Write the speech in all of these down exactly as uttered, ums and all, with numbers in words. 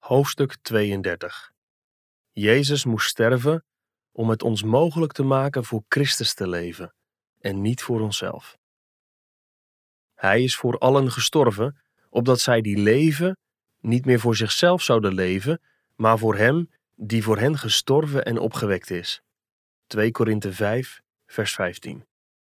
Hoofdstuk tweeëndertig. Jezus moest sterven om het ons mogelijk te maken voor Christus te leven en niet voor onszelf. Hij is voor allen gestorven, opdat zij die leven niet meer voor zichzelf zouden leven, maar voor hem die voor hen gestorven en opgewekt is. twee Korinthe vijf, vers vijftien.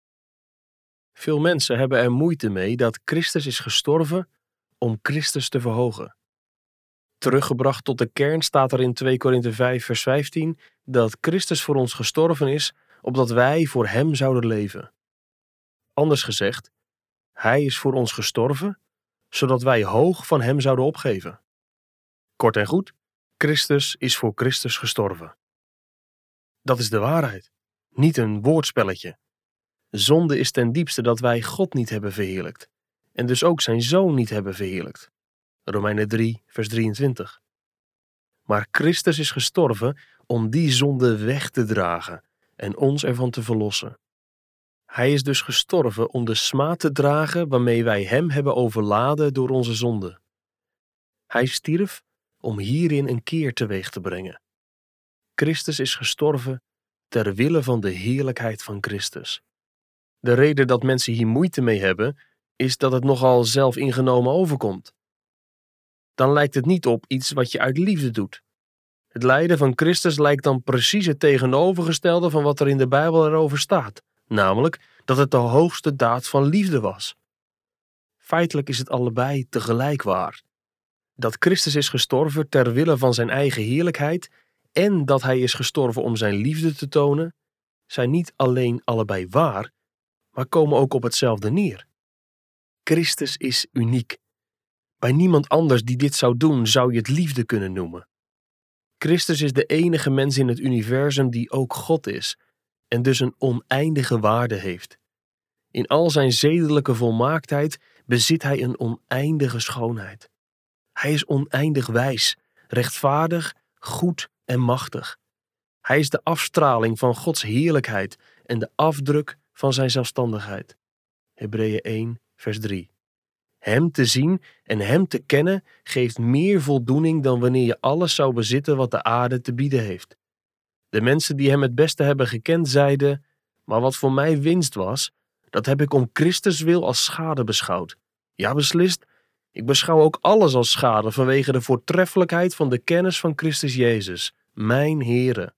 Veel mensen hebben er moeite mee dat Christus is gestorven om Christus te verhogen. Teruggebracht tot de kern staat er in twee Korinthe vijf, vers vijftien dat Christus voor ons gestorven is, opdat wij voor hem zouden leven. Anders gezegd, hij is voor ons gestorven, zodat wij hoog van hem zouden opgeven. Kort en goed, Christus is voor Christus gestorven. Dat is de waarheid, niet een woordspelletje. Zonde is ten diepste dat wij God niet hebben verheerlijkt, en dus ook zijn Zoon niet hebben verheerlijkt. Romeinen drie, vers drieëntwintig. Maar Christus is gestorven om die zonde weg te dragen en ons ervan te verlossen. Hij is dus gestorven om de smaad te dragen waarmee wij hem hebben overladen door onze zonde. Hij stierf om hierin een keer teweeg te brengen. Christus is gestorven ter wille van de heerlijkheid van Christus. De reden dat mensen hier moeite mee hebben, is dat het nogal zelfingenomen overkomt. Dan lijkt het niet op iets wat je uit liefde doet. Het lijden van Christus lijkt dan precies het tegenovergestelde van wat er in de Bijbel erover staat, namelijk dat het de hoogste daad van liefde was. Feitelijk is het allebei tegelijk waar. Dat Christus is gestorven ter wille van zijn eigen heerlijkheid en dat hij is gestorven om zijn liefde te tonen, zijn niet alleen allebei waar, maar komen ook op hetzelfde neer. Christus is uniek. Bij niemand anders die dit zou doen, zou je het liefde kunnen noemen. Christus is de enige mens in het universum die ook God is en dus een oneindige waarde heeft. In al zijn zedelijke volmaaktheid bezit hij een oneindige schoonheid. Hij is oneindig wijs, rechtvaardig, goed en machtig. Hij is de afstraling van Gods heerlijkheid en de afdruk van zijn zelfstandigheid. Hebreeën één, vers drie. Hem te zien en hem te kennen geeft meer voldoening dan wanneer je alles zou bezitten wat de aarde te bieden heeft. De mensen die hem het beste hebben gekend zeiden, maar wat voor mij winst was, dat heb ik om Christus wil als schade beschouwd. Ja, beslist, ik beschouw ook alles als schade vanwege de voortreffelijkheid van de kennis van Christus Jezus, mijn Heere,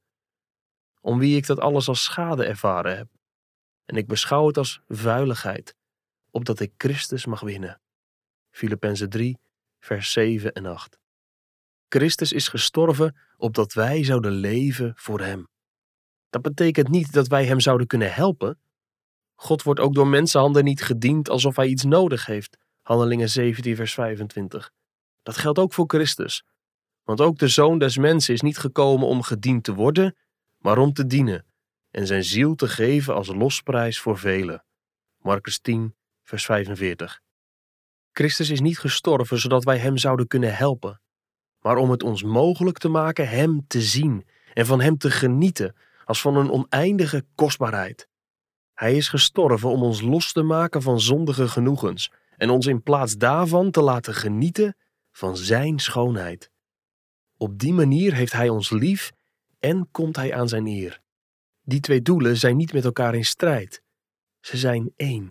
om wie ik dat alles als schade ervaren heb. En ik beschouw het als vuiligheid, opdat ik Christus mag winnen. Filippenzen drie, vers zeven en acht. Christus is gestorven opdat wij zouden leven voor hem. Dat betekent niet dat wij hem zouden kunnen helpen. God wordt ook door mensenhanden niet gediend alsof hij iets nodig heeft. Handelingen zeventien, vers vijfentwintig. Dat geldt ook voor Christus. Want ook de Zoon des Mensen is niet gekomen om gediend te worden, maar om te dienen en zijn ziel te geven als losprijs voor velen. Markus tien, vers vijfenveertig. Christus is niet gestorven zodat wij hem zouden kunnen helpen, maar om het ons mogelijk te maken hem te zien en van hem te genieten als van een oneindige kostbaarheid. Hij is gestorven om ons los te maken van zondige genoegens en ons in plaats daarvan te laten genieten van zijn schoonheid. Op die manier heeft hij ons lief en komt hij aan zijn eer. Die twee doelen zijn niet met elkaar in strijd. Ze zijn één.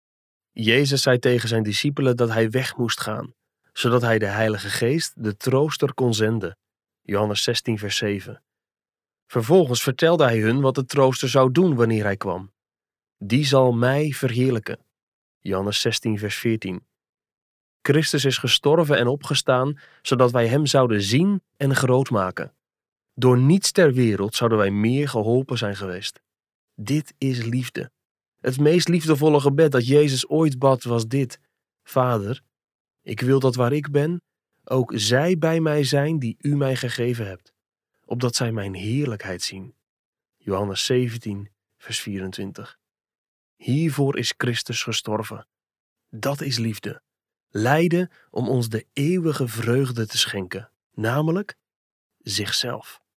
Jezus zei tegen zijn discipelen dat hij weg moest gaan, zodat hij de Heilige Geest, de trooster, kon zenden. Johannes zestien, vers zeven. Vervolgens vertelde hij hun wat de trooster zou doen wanneer hij kwam. Die zal mij verheerlijken. Johannes zestien, vers veertien. Christus is gestorven en opgestaan, zodat wij hem zouden zien en groot maken. Door niets ter wereld zouden wij meer geholpen zijn geweest. Dit is liefde. Het meest liefdevolle gebed dat Jezus ooit bad was dit: Vader, ik wil dat waar ik ben, ook zij bij mij zijn die u mij gegeven hebt, opdat zij mijn heerlijkheid zien. Johannes zeventien, vers vierentwintig. Hiervoor is Christus gestorven. Dat is liefde. Lijden om ons de eeuwige vreugde te schenken, namelijk zichzelf.